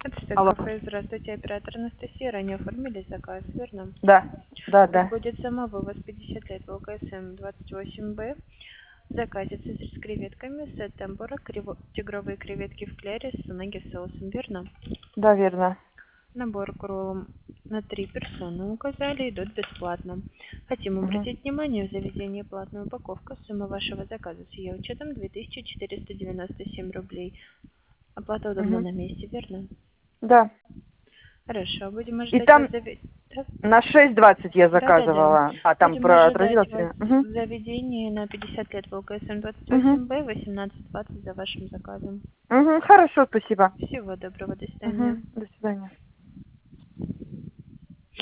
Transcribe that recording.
Это Алло. кафе. Здравствуйте, оператор Анастасия. Ранее оформили заказ, верно? Да, да, да. Подходит самовывоз 50 лет ВЛКСМ 28Б. В заказе цезарь с креветками, сет тамбура, тигровые креветки в кляре с унаги соусом, верно? Да, верно. Набор к роллам на 3 персоны указали, идут бесплатно. Хотим Угу. обратить внимание, в заведении платная упаковка. Сумма вашего заказа с ее учетом 2497 рублей. Оплата удобна Угу. на месте, верно? Да. Хорошо, будем И ожидать вас там Да? на 6:20 я Да-да-да. заказывала. А, там Будем ожидать отразилось вас время. в Угу. заведении на 50 лет ВЛКСМ Угу. 28Б 18:20 за вашим заказом. Угу. Хорошо, спасибо. Всего доброго, до свидания. Угу. До свидания.